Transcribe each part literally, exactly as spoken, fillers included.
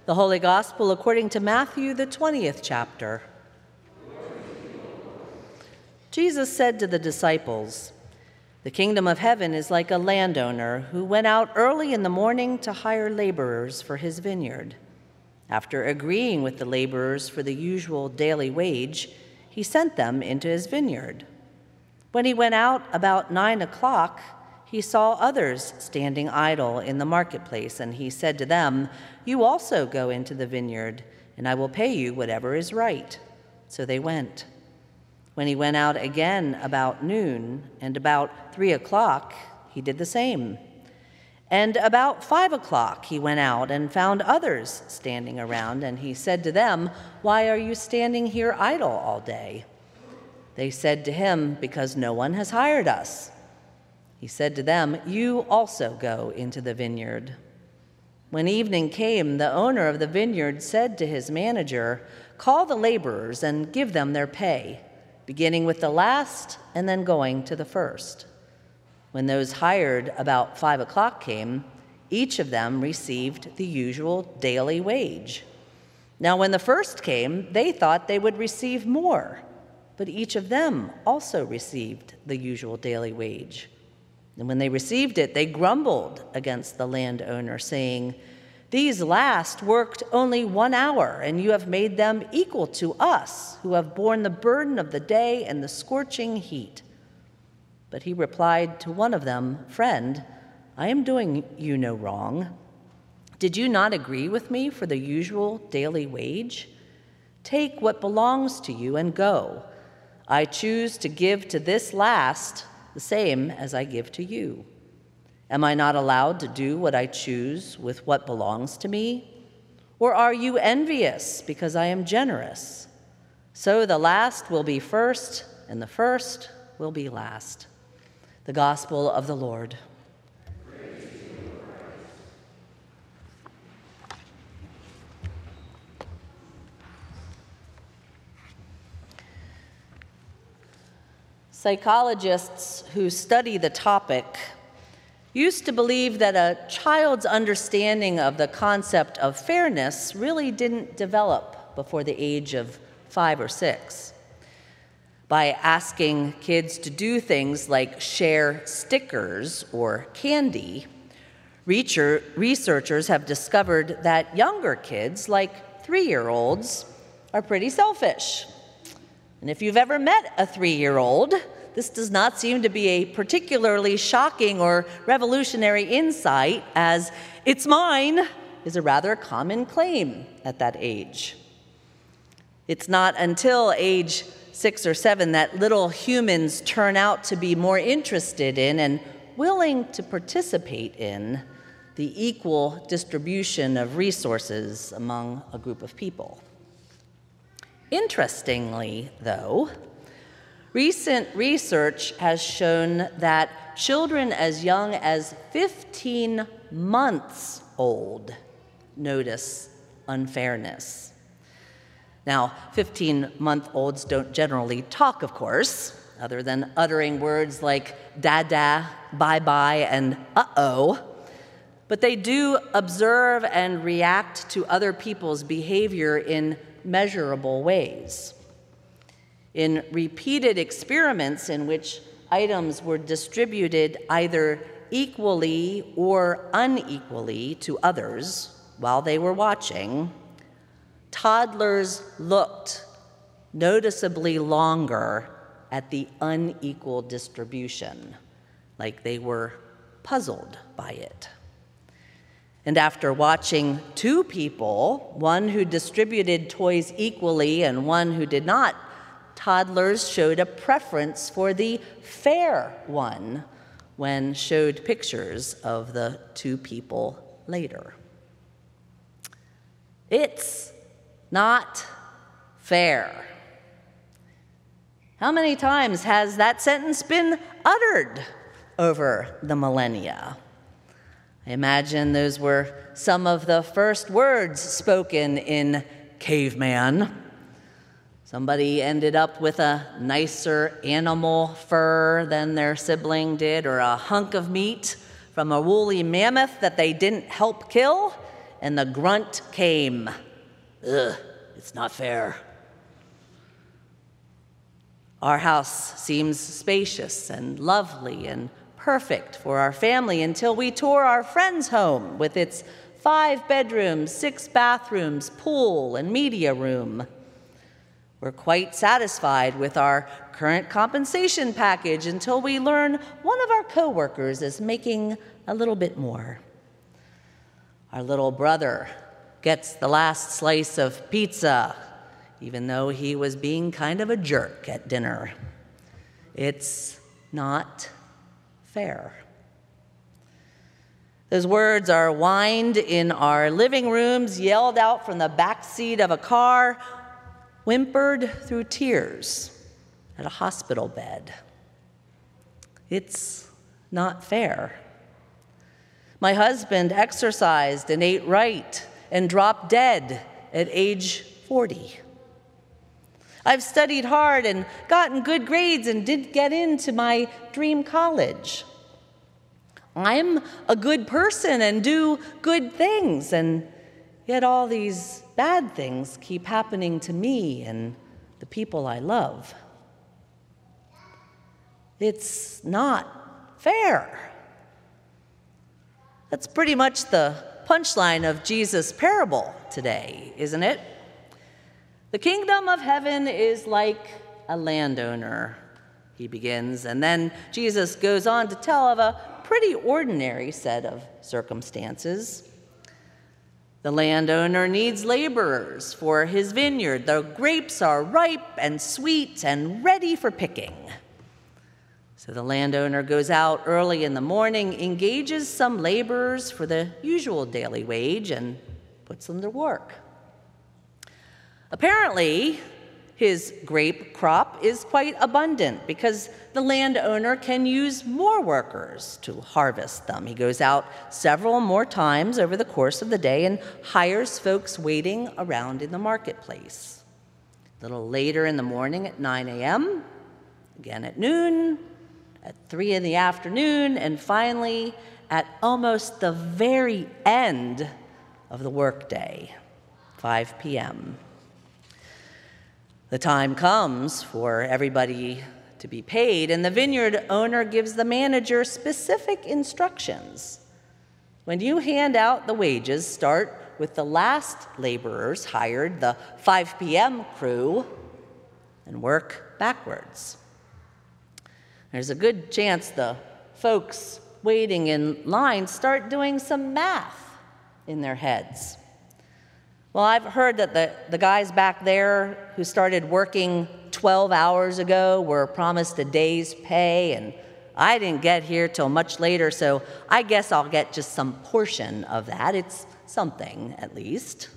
The Holy Gospel according to Matthew, the twentieth chapter. Jesus said to the disciples, "The kingdom of heaven is like a landowner who went out early in the morning to hire laborers for his vineyard. After agreeing with the laborers for the usual daily wage, he sent them into his vineyard. When he went out about nine o'clock, he saw others standing idle in the marketplace, and he said to them, 'You also go into the vineyard, and I will pay you whatever is right.' So they went. When he went out again about noon, and about three o'clock, he did the same. And about five o'clock he went out and found others standing around, and he said to them, 'Why are you standing here idle all day?' They said to him, 'Because no one has hired us.' He said to them, 'You also go into the vineyard.' When evening came, the owner of the vineyard said to his manager, 'Call the laborers and give them their pay, beginning with the last and then going to the first.' When those hired about five o'clock came, each of them received the usual daily wage. Now when the first came, they thought they would receive more, but each of them also received the usual daily wage. And when they received it, they grumbled against the landowner, saying, 'These last worked only one hour, and you have made them equal to us, who have borne the burden of the day and the scorching heat.' But he replied to one of them, 'Friend, I am doing you no wrong. Did you not agree with me for the usual daily wage? Take what belongs to you and go. I choose to give to this last the same as I give to you. Am I not allowed to do what I choose with what belongs to me? Or are you envious because I am generous? So the last will be first, and the first will be last." The Gospel of the Lord. Praise to you, Christ. Psychologists who study the topic used to believe that a child's understanding of the concept of fairness really didn't develop before the age of five or six. By asking kids to do things like share stickers or candy, researchers have discovered that younger kids, like three-year-olds, are pretty selfish. And if you've ever met a three-year-old, this does not seem to be a particularly shocking or revolutionary insight, as "it's mine" is a rather common claim at that age. It's not until age six or seven that little humans turn out to be more interested in and willing to participate in the equal distribution of resources among a group of people. Interestingly, though, recent research has shown that children as young as fifteen months old notice unfairness. Now, fifteen-month-olds don't generally talk, of course, other than uttering words like dada, bye-bye, and uh-oh. But they do observe and react to other people's behavior in measurable ways. In repeated experiments in which items were distributed either equally or unequally to others while they were watching, toddlers looked noticeably longer at the unequal distribution, like they were puzzled by it. And after watching two people, one who distributed toys equally and one who did not, toddlers showed a preference for the fair one when showed pictures of the two people later. It's not fair. How many times has that sentence been uttered over the millennia? I imagine those were some of the first words spoken in caveman. Somebody ended up with a nicer animal fur than their sibling did, or a hunk of meat from a woolly mammoth that they didn't help kill, and the grunt came. Ugh, it's not fair. Our house seems spacious and lovely and perfect for our family until we tour our friend's home with its five bedrooms, six bathrooms, pool, and media room. We're quite satisfied with our current compensation package until we learn one of our coworkers is making a little bit more. Our little brother gets the last slice of pizza, even though he was being kind of a jerk at dinner. It's not fair. Those words are whined in our living rooms, yelled out from the back seat of a car, whimpered through tears at a hospital bed. It's not fair. My husband exercised and ate right and dropped dead at age forty. I've studied hard and gotten good grades and did get into my dream college. I'm a good person and do good things, and yet all these bad things keep happening to me and the people I love. It's not fair. That's pretty much the punchline of Jesus' parable today, isn't it? The kingdom of heaven is like a landowner, he begins, and then Jesus goes on to tell of a pretty ordinary set of circumstances. The landowner needs laborers for his vineyard. The grapes are ripe and sweet and ready for picking. So the landowner goes out early in the morning, engages some laborers for the usual daily wage, and puts them to work. Apparently, his grape crop is quite abundant because the landowner can use more workers to harvest them. He goes out several more times over the course of the day and hires folks waiting around in the marketplace. A little later in the morning at nine a.m., again at noon, at three in the afternoon, and finally at almost the very end of the workday, five p.m. The time comes for everybody to be paid, and the vineyard owner gives the manager specific instructions. When you hand out the wages, start with the last laborers hired, the five p.m. crew, and work backwards. There's a good chance the folks waiting in line start doing some math in their heads. Well, I've heard that the, the guys back there who started working twelve hours ago were promised a day's pay, and I didn't get here till much later, so I guess I'll get just some portion of that. It's something, at least.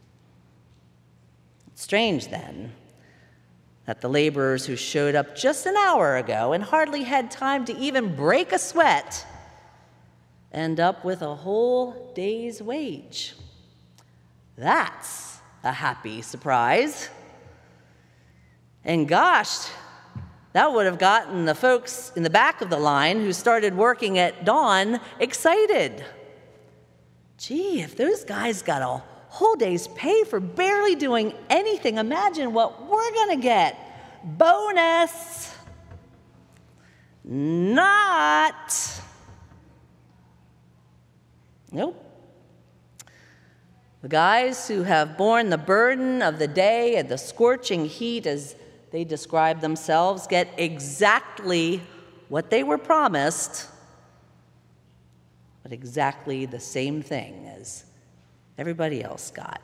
It's strange, then, that the laborers who showed up just an hour ago and hardly had time to even break a sweat end up with a whole day's wage. That's a happy surprise. And gosh, that would have gotten the folks in the back of the line who started working at dawn excited. Gee, if those guys got a whole day's pay for barely doing anything, imagine what we're gonna get. Bonus. Not. Nope. The guys who have borne the burden of the day and the scorching heat, as they describe themselves, get exactly what they were promised, but exactly the same thing as everybody else got.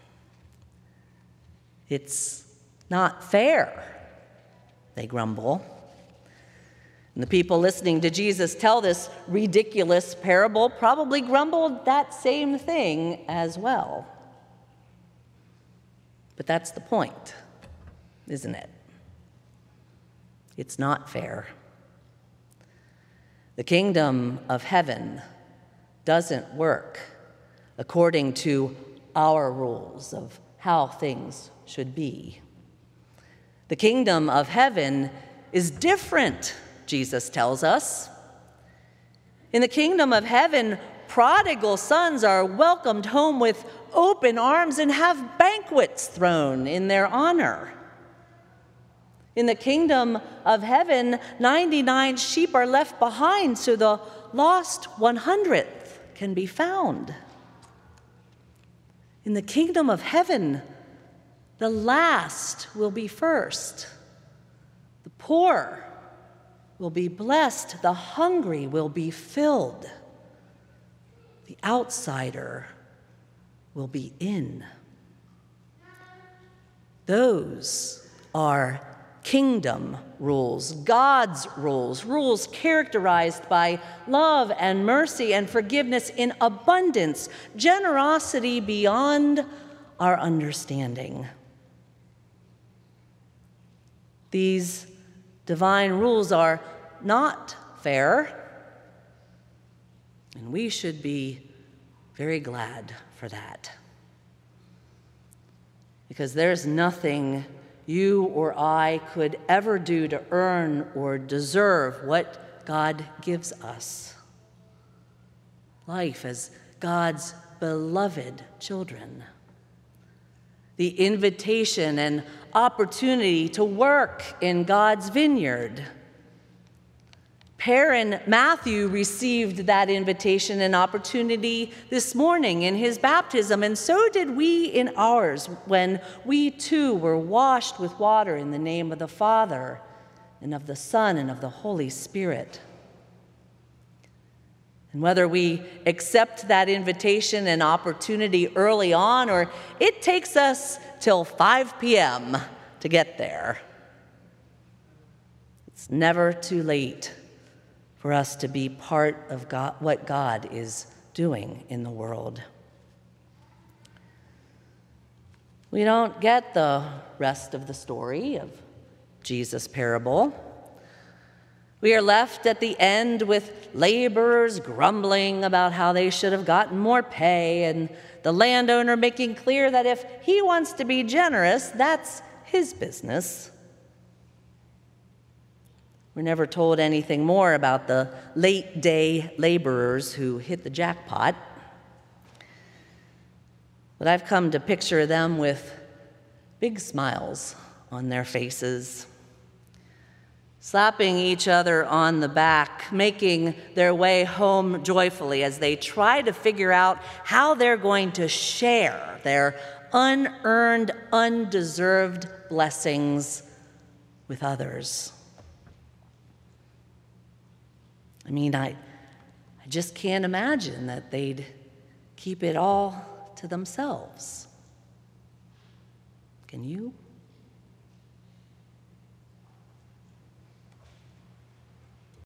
It's not fair, they grumble. And the people listening to Jesus tell this ridiculous parable probably grumbled that same thing as well. But that's the point, isn't it? It's not fair. The kingdom of heaven doesn't work according to our rules of how things should be. The kingdom of heaven is different, Jesus tells us. In the kingdom of heaven, prodigal sons are welcomed home with open arms and have banquets thrown in their honor. In the kingdom of heaven, ninety-nine sheep are left behind so the lost one hundredth can be found. In the kingdom of heaven, the last will be first. The poor will be blessed. The hungry will be filled. The outsider will be in. Those are kingdom rules, God's rules, rules characterized by love and mercy and forgiveness in abundance, generosity beyond our understanding. These divine rules are not fair, and we should be very glad for that. Because there's nothing you or I could ever do to earn or deserve what God gives us. Life as God's beloved children. The invitation and opportunity to work in God's vineyard. Per and Matthew received that invitation and opportunity this morning in his baptism, and so did we in ours when we too were washed with water in the name of the Father and of the Son and of the Holy Spirit. And whether we accept that invitation and opportunity early on, or it takes us till five p.m. to get there, it's never too late for us to be part of God, what God is doing in the world. We don't get the rest of the story of Jesus' parable. We are left at the end with laborers grumbling about how they should have gotten more pay, and the landowner making clear that if he wants to be generous, that's his business. We're never told anything more about the late-day laborers who hit the jackpot. But I've come to picture them with big smiles on their faces, slapping each other on the back, making their way home joyfully as they try to figure out how they're going to share their unearned, undeserved blessings with others. I mean, I, I just can't imagine that they'd keep it all to themselves. Can you?